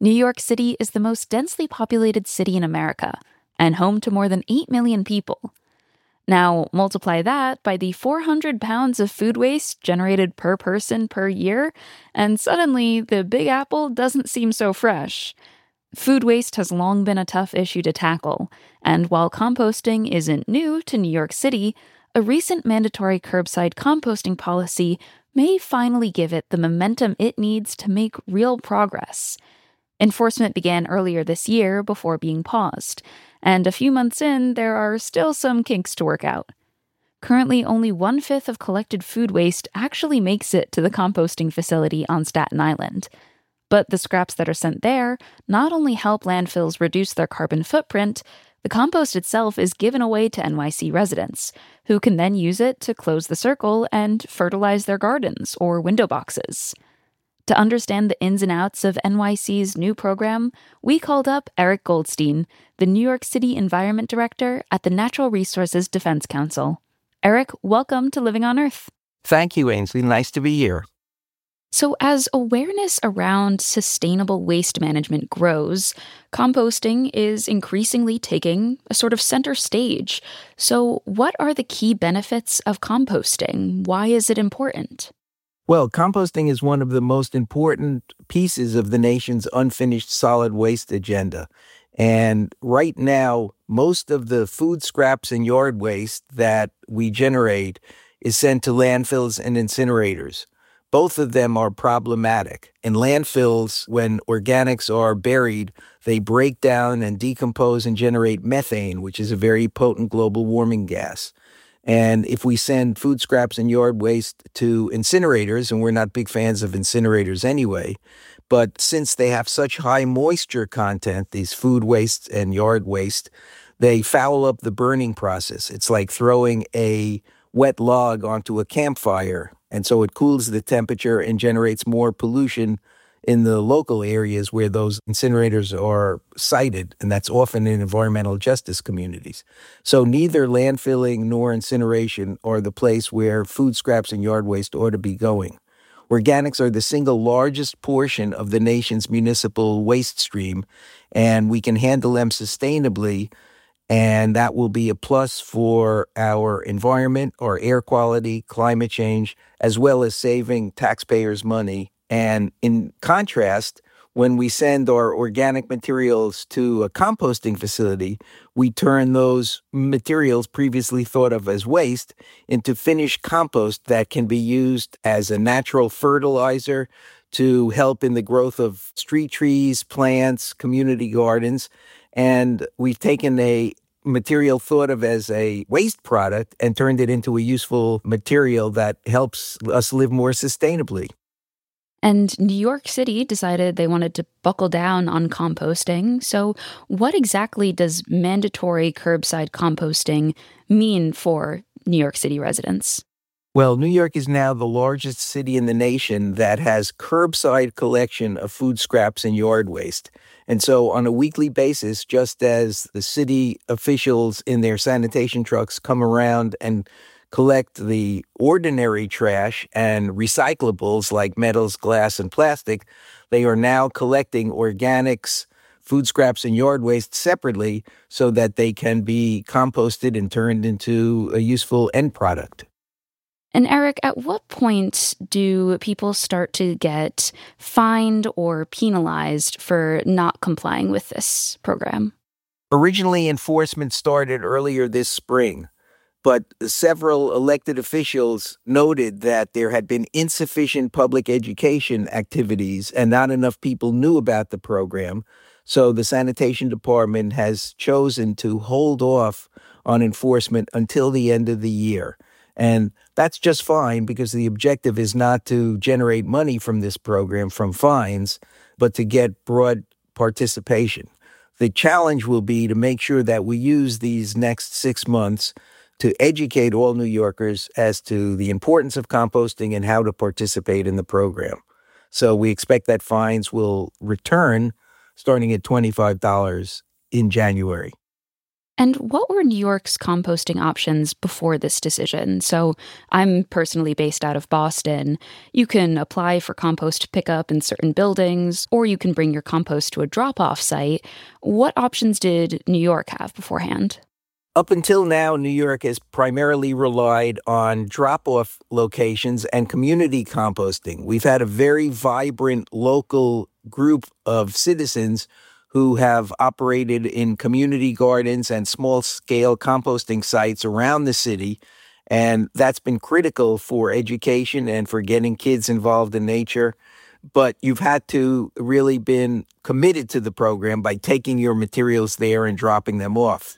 New York City is the most densely populated city in America and home to more than 8 million people. Now, multiply that by the 400 pounds of food waste generated per person per year, and suddenly the Big Apple doesn't seem so fresh. Food waste has long been a tough issue to tackle, and while composting isn't new to New York City, a recent mandatory curbside composting policy may finally give it the momentum it needs to make real progress. Enforcement began earlier this year before being paused, and a few months in, there are still some kinks to work out. Currently, only 1/5 of collected food waste actually makes it to the composting facility on Staten Island. But the scraps that are sent there not only help landfills reduce their carbon footprint, the compost itself is given away to NYC residents, who can then use it to close the circle and fertilize their gardens or window boxes. To understand the ins and outs of NYC's new program, we called up Eric Goldstein, the New York City Environment Director at the Natural Resources Defense Council. Eric, welcome to Living on Earth. Thank you, Ainsley. Nice to be here. So as awareness around sustainable waste management grows, composting is increasingly taking a sort of center stage. So what are the key benefits of composting? Why is it important? Well, composting is one of the most important pieces of the nation's unfinished solid waste agenda. And right now, most of the food scraps and yard waste that we generate is sent to landfills and incinerators. Both of them are problematic. In landfills, when organics are buried, they break down and decompose and generate methane, which is a very potent global warming gas. And if we send food scraps and yard waste to incinerators, and we're not big fans of incinerators anyway, but since they have such high moisture content, these food waste and yard waste, they foul up the burning process. It's like throwing a wet log onto a campfire, and so it cools the temperature and generates more pollution in the local areas where those incinerators are sited, and that's often in environmental justice communities. So neither landfilling nor incineration are the place where food scraps and yard waste ought to be going. Organics are the single largest portion of the nation's municipal waste stream, and we can handle them sustainably, and that will be a plus for our environment, our air quality, climate change, as well as saving taxpayers' money. And in contrast, when we send our organic materials to a composting facility, we turn those materials previously thought of as waste into finished compost that can be used as a natural fertilizer to help in the growth of street trees, plants, community gardens. And we've taken a material thought of as a waste product and turned it into a useful material that helps us live more sustainably. And New York City decided they wanted to buckle down on composting. So what exactly does mandatory curbside composting mean for New York City residents? Well, New York is now the largest city in the nation that has curbside collection of food scraps and yard waste. And so on a weekly basis, just as the city officials in their sanitation trucks come around and collect the ordinary trash and recyclables like metals, glass, and plastic, they are now collecting organics, food scraps, and yard waste separately so that they can be composted and turned into a useful end product. And Eric, at what point do people start to get fined or penalized for not complying with this program? Originally, enforcement started earlier this spring, but several elected officials noted that there had been insufficient public education activities and not enough people knew about the program. So the sanitation department has chosen to hold off on enforcement until the end of the year. And that's just fine because the objective is not to generate money from this program from fines, but to get broad participation. The challenge will be to make sure that we use these next 6 months to educate all New Yorkers as to the importance of composting and how to participate in the program. So we expect that fines will return starting at $25 in January. And what were New York's composting options before this decision? So, I'm personally based out of Boston. You can apply for compost pickup in certain buildings, or you can bring your compost to a drop off site. What options did New York have beforehand? Up until now, New York has primarily relied on drop-off locations and community composting. We've had a very vibrant local group of citizens who have operated in community gardens and small-scale composting sites around the city, and that's been critical for education and for getting kids involved in nature. But you've had to really been committed to the program by taking your materials there and dropping them off.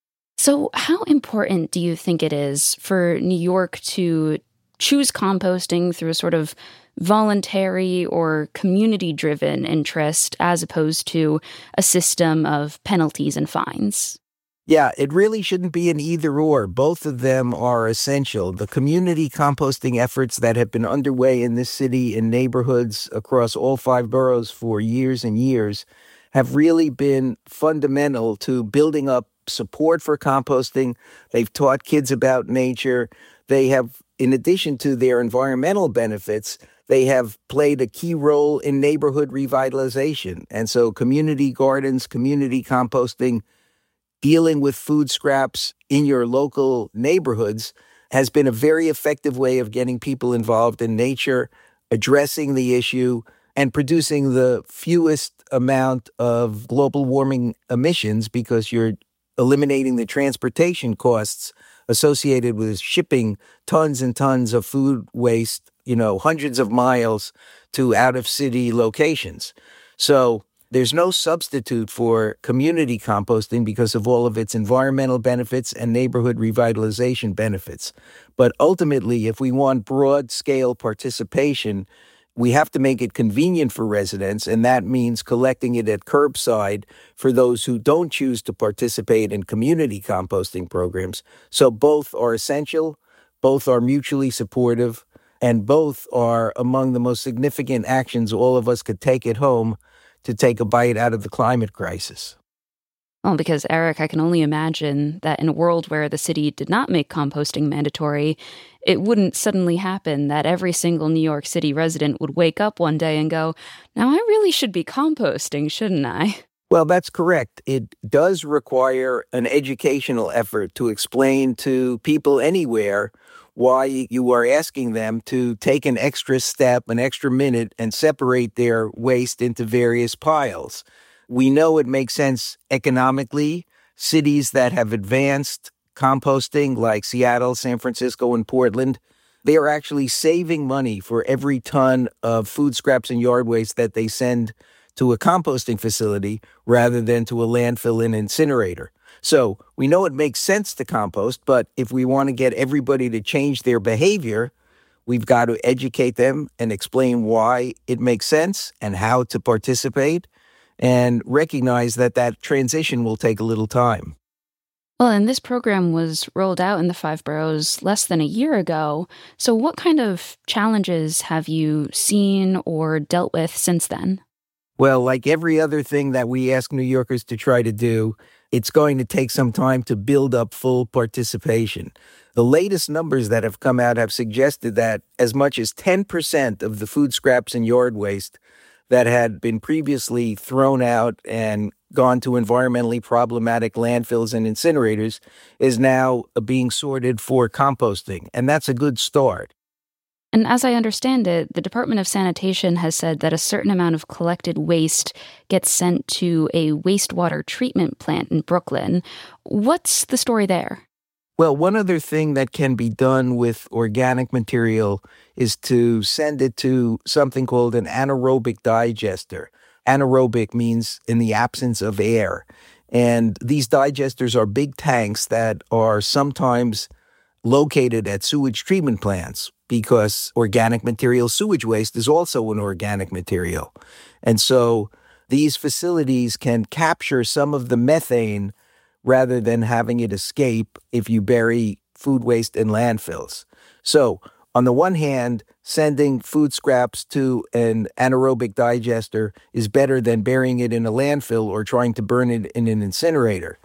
So, how important do you think it is for New York to choose composting through a sort of voluntary or community driven interest as opposed to a system of penalties and fines? Yeah, it really shouldn't be an either or. Both of them are essential. The community composting efforts that have been underway in this city in neighborhoods across all 5 boroughs for years and years have really been fundamental to building up support for composting. They've taught kids about nature. They have, in addition to their environmental benefits, they have played a key role in neighborhood revitalization. And so community gardens, community composting, dealing with food scraps in your local neighborhoods has been a very effective way of getting people involved in nature, addressing the issue, and producing the fewest amount of global warming emissions because you're eliminating the transportation costs associated with shipping tons and tons of food waste, hundreds of miles to out-of-city locations. So there's no substitute for community composting because of all of its environmental benefits and neighborhood revitalization benefits. But ultimately, if we want broad-scale participation, we have to make it convenient for residents, and that means collecting it at curbside for those who don't choose to participate in community composting programs. So both are essential, both are mutually supportive, and both are among the most significant actions all of us could take at home to take a bite out of the climate crisis. Well, because, Eric, I can only imagine that in a world where the city did not make composting mandatory, it wouldn't suddenly happen that every single New York City resident would wake up one day and go, now I really should be composting, shouldn't I? Well, that's correct. It does require an educational effort to explain to people anywhere why you are asking them to take an extra step, an extra minute, and separate their waste into various piles. We know it makes sense economically. Cities that have advanced composting, like Seattle, San Francisco, and Portland, they are actually saving money for every ton of food scraps and yard waste that they send to a composting facility rather than to a landfill and incinerator. So we know it makes sense to compost, but if we want to get everybody to change their behavior, we've got to educate them and explain why it makes sense and how to participate, and recognize that that transition will take a little time. Well, and this program was rolled out in the 5 boroughs less than a year ago. So what kind of challenges have you seen or dealt with since then? Well, like every other thing that we ask New Yorkers to try to do, it's going to take some time to build up full participation. The latest numbers that have come out have suggested that as much as 10% of the food scraps and yard waste that had been previously thrown out and gone to environmentally problematic landfills and incinerators is now being sorted for composting. And that's a good start. And as I understand it, the Department of Sanitation has said that a certain amount of collected waste gets sent to a wastewater treatment plant in Brooklyn. What's the story there? Well, one other thing that can be done with organic material is to send it to something called an anaerobic digester. Anaerobic means in the absence of air. And these digesters are big tanks that are sometimes located at sewage treatment plants because organic material, sewage waste, is also an organic material. And so these facilities can capture some of the methane rather than having it escape if you bury food waste in landfills. So, on the one hand, sending food scraps to an anaerobic digester is better than burying it in a landfill or trying to burn it in an incinerator.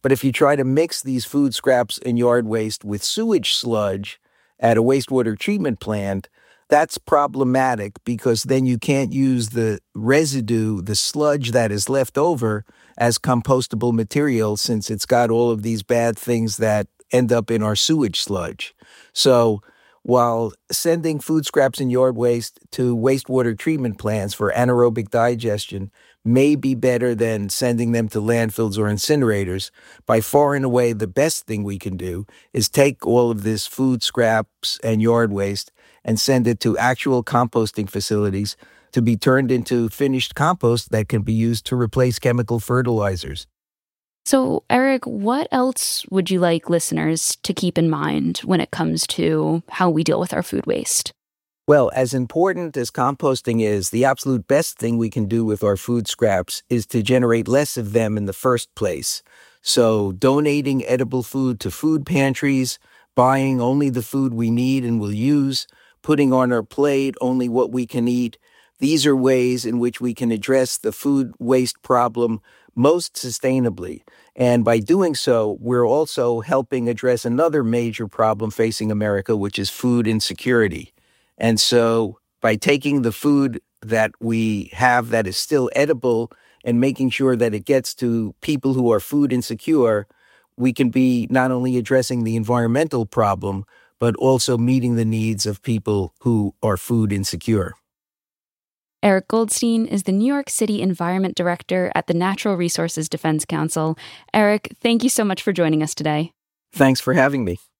But if you try to mix these food scraps and yard waste with sewage sludge at a wastewater treatment plant, that's problematic because then you can't use the residue, the sludge that is left over, as compostable material since it's got all of these bad things that end up in our sewage sludge. So while sending food scraps and yard waste to wastewater treatment plants for anaerobic digestion may be better than sending them to landfills or incinerators, by far and away the best thing we can do is take all of this food scraps and yard waste and send it to actual composting facilities to be turned into finished compost that can be used to replace chemical fertilizers. So, Eric, what else would you like listeners to keep in mind when it comes to how we deal with our food waste? Well, as important as composting is, the absolute best thing we can do with our food scraps is to generate less of them in the first place. So, donating edible food to food pantries, buying only the food we need and will use, putting on our plate only what we can eat. These are ways in which we can address the food waste problem most sustainably. And by doing so, we're also helping address another major problem facing America, which is food insecurity. And so by taking the food that we have that is still edible and making sure that it gets to people who are food insecure, we can be not only addressing the environmental problem, but also meeting the needs of people who are food insecure. Eric Goldstein is the New York City Environment Director at the Natural Resources Defense Council. Eric, thank you so much for joining us today. Thanks for having me.